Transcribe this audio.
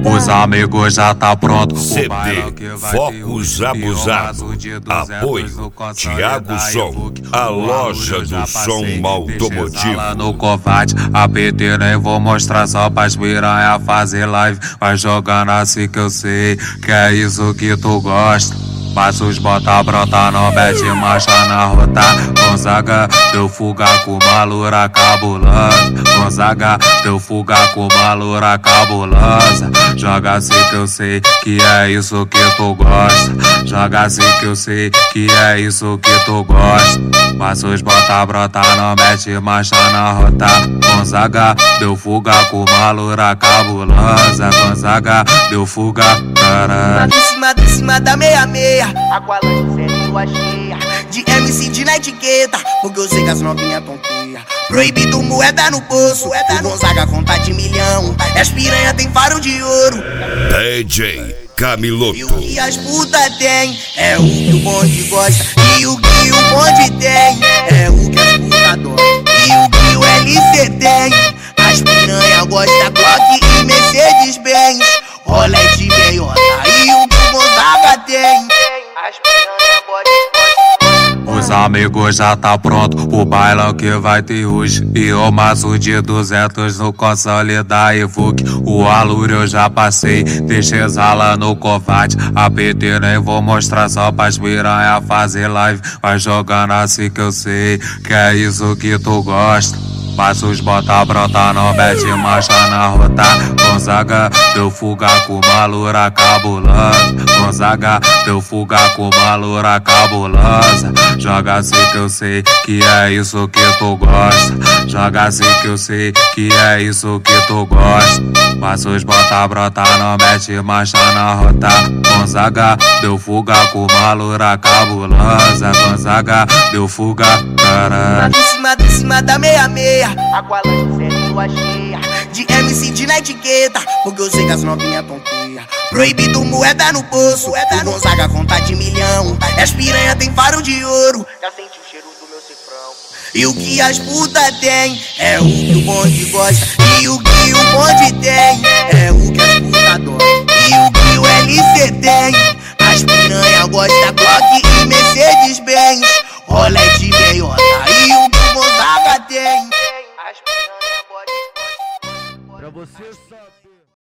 Os amigos já tá pronto. CD Focos Abusado. Apoio Thiago Som, a loja do som automotivo. Lá no covarde, a PT nem vou mostrar só pras piranha fazer live. Vai jogando assim que eu sei que é isso que tu gosta. Mas os bota brota, não mete marcha na rota. Gonzaga deu fuga com uma loura cabulosa. Gonzaga deu fuga com uma loura cabulosa. Joga assim que eu sei que é isso que tu gosta. Joga assim que eu sei que é isso que tu gosta. Mas os bota brota, não mete marcha na rota. Gonzaga deu fuga com uma loura cabulosa. Gonzaga deu fuga, caralho. Em cima da meia-meia, Aqualante sempre lua cheia. De MC de na etiqueta, porque eu sei que as novinhas tonteia. Proibido moeda no bolso, o Gonzaga conta de milhão. E as piranha tem faro de ouro. DJ Camiloto. E o que as puta tem é o que o bonde gosta. E o que o bonde tem é o que as puta adora. E o que o LC tem, as piranha gosta Glock e Mercedes-Benz, Rolete meiota. E o que o Gonzaga tem, as piranha gosta. Os amigos já tá pronto pro bailão que vai ter hoje. E o maço de 200 no console da Evoque. O aluro eu já passei, deixei exala no covarde. A PT nem vou mostrar só pras piranha fazer live. Vai jogando assim que eu sei que é isso que tu gosta. Mas os bota brota, não mete marcha na rota. Gonzaga deu fuga com uma loura cabulosa. Gonzaga deu fuga com uma loura cabulosa. Joga assim que eu sei que é isso que tu gosta. Joga assim que eu sei que é isso que tu gosta. Mas os bota brota, não mete marcha na rota. Gonzaga deu fuga com uma loura cabulosa. Gonzaga deu fuga, caralho. Em cima da meia-meia, Aqualante sempre lua cheia. De MC de na etiqueta, porque eu sei que as novinhas tonteia. Proibido moeda no bolso, o Gonzaga conta de milhão. E as piranha tem faro de ouro. Já senti o cheiro do meu cifrão. E o que as puta tem é o que o bonde gosta. E o que o bonde tem é o que as puta adora. E o que o LC tem,